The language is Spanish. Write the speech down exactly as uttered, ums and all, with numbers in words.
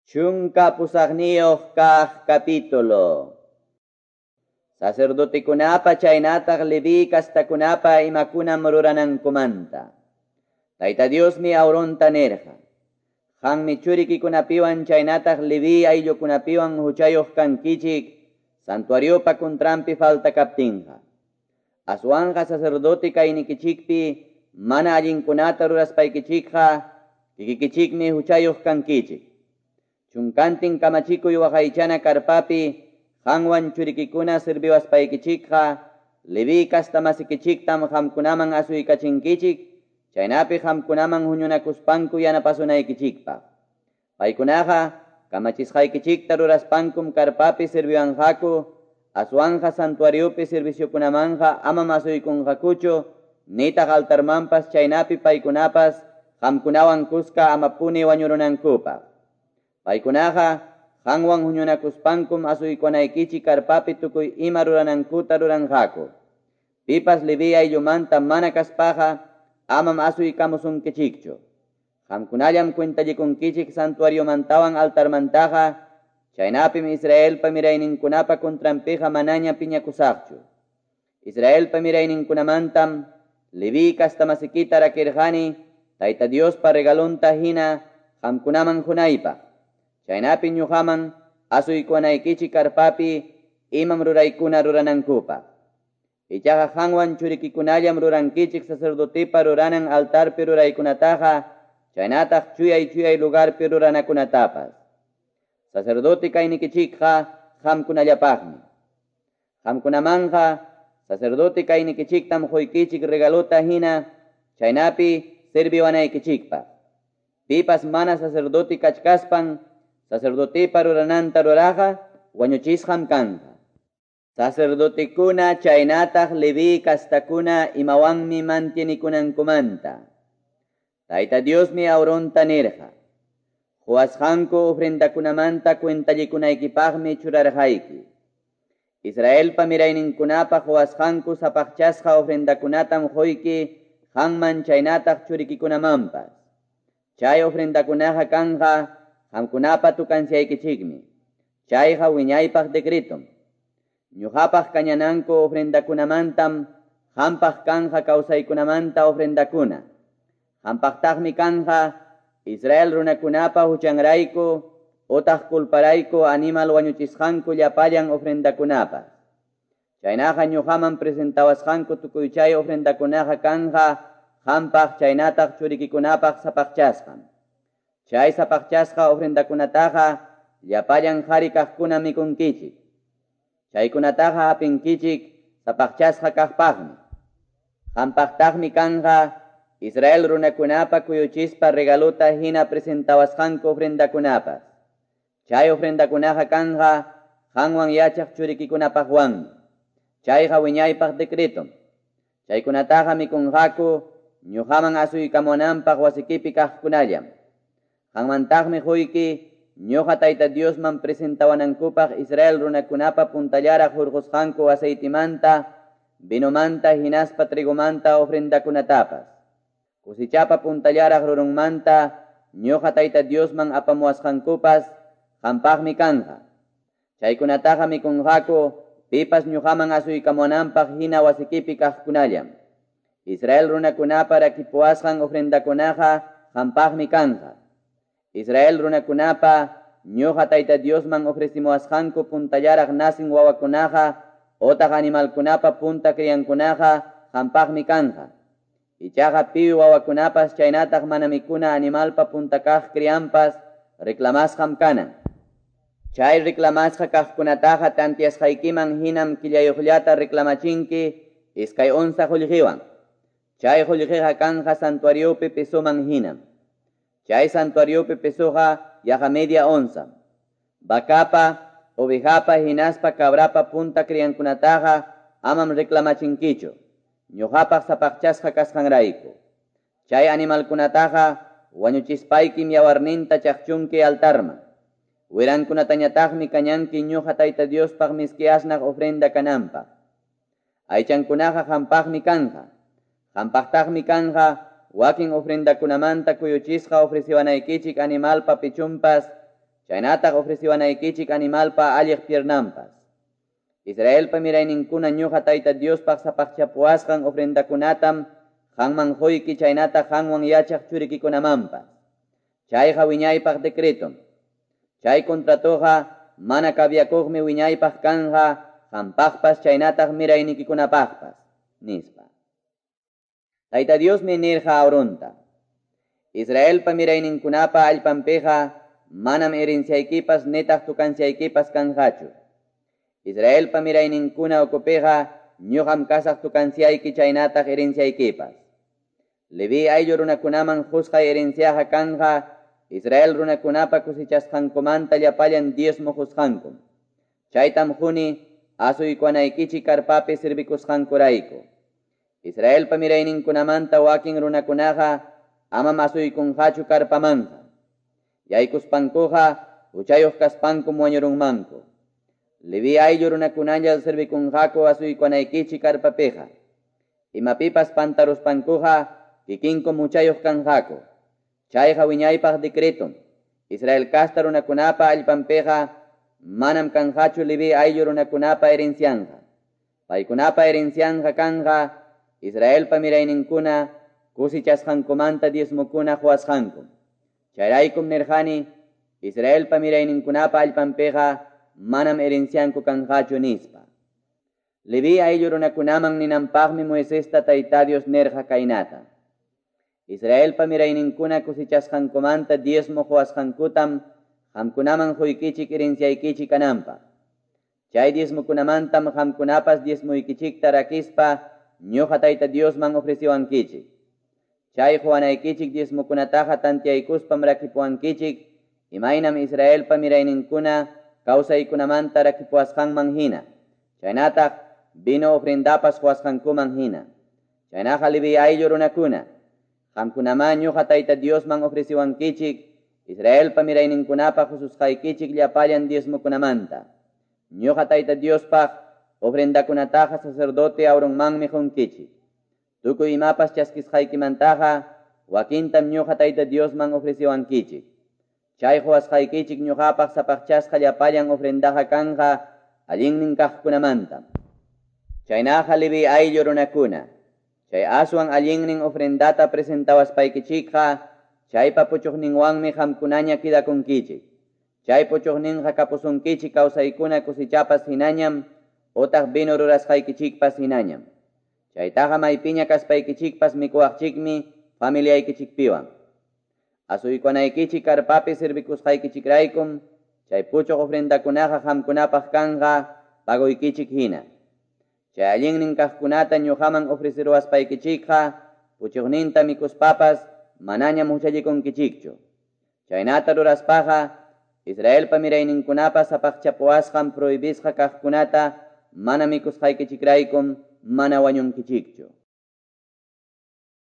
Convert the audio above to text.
Chunka pusaqniyuq kaq capítulo. Sacerdote kunapa chaynataq Levi castakunapa imakunam ruranankumanta. Tayta Dios mi auronta nerja. Hanmi churikikunapiwan chaynataq Levi ayllukunapiwan huchayuq kankichik santuariopa kuntrampi falta kaptinqa. Aswanja sacerdote kaynikichikpi mana allinkunata ruraspaykichikqa kikikichikmi huchayuq kankichik. Chunkantin kamachikuy waqaychana karpapi hanwan churikikuna sirbiwaspaykichikqa Levi kastamasikichiktam hamkunaman asuykachinkichik chaynapi hamkunaman huñunakuspanku yanapasunaykichikpaq. Paykunaqa kamachisqaykichikta ruraspankum karpapi sirbiwanqaku aswanja santuariopi serviciokunamanja amam asuykunqakuchu nitaq altarmanpas chaynapi paykunapas hamkunawan kuska amapuni wañurunankupaq. Paykunaqa hanwan huñunakuspankum asuykunaykichik karpapi tukuy ima ruranankuta ruranqaku. Pipas Levi ayllumanta mana kaspaqa amam asuykamusunkichikchu. Hamkunallam cuentallikunkichik santuariomantawan altarmantaqa chaynapim Israelpa mirayninkunapa contrampiqa manaña piñakusaqchu. Israelpa mirayninkunamantam Levi kastamasikita rakirqani Tayta Diospa regalunta hina hamkunaman hunaypaq. Chaynapi ñuqaman asuykunaykichik karpapi imam ruraykuna ruranankupa. Ichaqa hanwan churikikunallam rurankichik sacerdotepa ruranan altarpi ruraykunataqa chaynataq chuyay chuyay lugarpi ruranakunatapas. Sacerdote kaynikichikqa hamkunallapaqmi. Hamkunamanja sacerdote kaynikichiktam huykichik regalota hina chaynapi sirbiwanaykichikpa. Pipas mana sacerdote kachkaspan sacerdotepa rurananta ruraqa wañuchishqam kanqa. Sacerdotekuna chaynataq Levi kastakuna imawanmi mantienikunankumanta. Tayta Diosmi auronta nirqa. Huasqanku ofrendakunamanta cuentallikunaykipaqmi churarqayki. Israelpa mirayninkunapaq huasqanku sapaqchasqa ofrendakunatam huyki hanman chaynataq churikikunamanpas. Chay ofrendakunaqa kanqa hamkunapa tukansiaykichikmi. Chayqa wiñaypaq decretum. Ñuqapaq kañananku ofrendakunamantam hampaq kanja kawsaykunamanta ofrendakuna. Hampaqtaqmi kanja Israel runakunapa huchanrayku utaq kulparayku animal wañuchisqanku llapallan ofrendakunapa. Chaynaqa ñuqaman presentawasqanku tukuy chay ofrendakunaqa kanja hampaq chaynataq churikikunapaq sapaqchasqam. Chay sapaqchasqa ofrendakunataqa llapallan qhari kaqkuna mikunkichik. Chaykunataqa hapinkichik sapaqchasqa kaqpaqmi. Hampaqtaqmi kanja Israel runakunapa kuyuchispa regaluta hina presentawasqanku ofrendakunapas. Chay ofrendakunaqa kanja hanwan yachaq churikikunapaqwanmi. Chayqa wiñaypaq decretum. Chaykunataqa mikunqaku ñuqaman asuykamunanpaq wasikipi kaqkunallam. Hanmantaqmi huyki ñuqa Tayta Diosman presentawanankupaq Israel runakunapa puntallaraq hurqusqanku aceitimanta, vinumanta, hinaspa trigumanta ofrendakunatapas. Kusichapa puntallaraq rurunmanta ñuqa Tayta Diosman apamuwasqankupas hampaqmi kanja. Chaykunataqa mikunqaku pipas ñuqaman asuykamunanpaq hina wasikipi kaqkunallam. Israel runakunapa rakipuwasqan ofrendakunaqa hampaqmi kanja. Israel runakunapa ñuqa Tayta Diosman ofrecimuwasqanku puntallaraq nasin wawakunaqa utaq animalkunapa punta criankunaqa hampaqmi kanja. Ichaqa piwi wawakunapas chaynataq mana mikuna animalpa punta kaq crianpas reclamasqam kanan. Chay reclamasqa kaqkunataqa tantiasqaykiman hinam killayuqllata reclamachinki iskay onza qullqiwan. Chay qullqiqa kanja santuariopi pesuman hinam. Chay santuariopi pesuqa yaqa media onza. Bakapa, ovejapa, hinaspa, cabrapa punta criankunataqa amam reclamachinkichu. Ñuqapaq sapaqchasqa kasqanrayku. Chay animalkunataqa wañuchispaykim yawarninta chaqchunki altarman. Wirankunatañataqmi kañanki ñuqa Tayta Diospaq miski asnaq ofrenda kananpaq. Aychankunaqa hampaqmi kanja. Hampaqtaqmi kanja wakin ofrendakunamanta kuyuchisqa ofreciwanaykichik animalpa pichumpas Chaynataq ofreciwanaykichik animalpa alliq piernampas. Israelpa mirayninkuna ñuqa Tayta Diospaq sapaqchapuasqan ofrendakunatam qanman quyki chaynataq qanwan yachaq churikikunamanpas. Chayqa wiñaypaq decretom. Chay contratoqa mana kabiakuqmi wiñaypaq kanja qampaqpas chaynataq miraynikikunapaqpas nispa. Tayta Diosmi nirqa Aaronta: Israelpa mirayninkunapa allpanpiqa manam herenciaykipas netaq tukansiaykipas kanjachu. Israelpa mirayninkuna ukupiqa ñuqam kasaq tukansiayki chaynataq herenciaykipas. Levi ayllu runakunaman qusqay herenciaqa kanja Israel runakunapa kusichasqankumanta llapallan diezmo qusqankum. Chaytam juni asuykuanaykichik karpapi sirvikusqankurayku. Israelpa mirayninkunamanta wakin runakunaqa amam asuykunqachu karpamanqa. Yaykuspankuqa uchayuq kaspankum wañurunmanku. Levi ayllu runakunalla sirvikunqaku asuykuanaykichik karpapiqa. Imapipas pantaruspankuqa kikinkum uchayuq kanqaku. Chayqa wiñaypaq decretum. Israel kasta runakunapa allpanpiqa manam kanqachu Levi ayllu runakunapa herencianqa. Paykunapa herencianqa kanja Israelpa mirayninkuna kusichasqankumanta diezmukuna huasqankum. Chayraykum nirqani Israelpa mirayninkunapa allpanpiqa manam herencianku kanqachu nispa. Levi ayllu runakunaman ninanpaqmi Moisesta Tayta Dios nirqa kaynata: Israelpa mirayninkuna kusichasqankumanta diezmo huasqankutam qamkunaman quykichik herenciaykichik kananpaq. Chay diezmukunamantam qamkunapas diezmuykichikta rakispa ñuqa Tayta Diosman ofreciwankichik. Chay huwanaykichik diezmukunataqa tantiaykuspam rakipuwankichik imaynam Israelpa mirayninkuna kawsaykunamanta rakipuwasqanman hina. Chaynataq vino ofrendapas huasqankuman hina. Chaynaqa Levi ayllu runakuna qamkunaman ñuqa Tayta Diosman ofreciwankichik Israelpa mirayninkunapa hususqaykichik llapallan diezmukunamanta. Ñuqa Tayta Diospaq ofrendakunataqa sacerdote Aaronmanmi qunkichik. Tukuy imapas chaskisqaykimantaqa wakintam ñuqa Tayta Diosman ofreciwankichik. Chay huasqaykichik ñuqapaq sapaqchasqa llapallan ofrendaqa kanja allinnin kaqkunamanta. Chaynaqa Levi ayllu runakuna chay aswan allinnin ofrendata presentawaspaykichikqa chaypa puchuqninwanmi qamkunaña kidakunkichik. Chay puchuqninqa kapusunkichik kawsaykuna kusichapas hinañam utaq vino rurasqaykichikpas hinañam. Chaytaqa maypiña kaspaykichikpas mikuwaqchikmi familiaykichikpiwan. Asuykunaykichik karpapi sirvikusqaykichikraykum chay puchuq ofrendakunaqa qamkunapaq kanja paguykichik hina. Chay allinnin kaqkunata ñuqaman ofreciruwaspaykichikqa puchuqninta mikuspapas manañam huchallikunkichikchu. Chaynata ruraspaqa Israelpa mirayninkunapas sapaqchapuasqan prohibisqa kaqkunata mana mikusqaykichikraykum mana wañunkichikchu.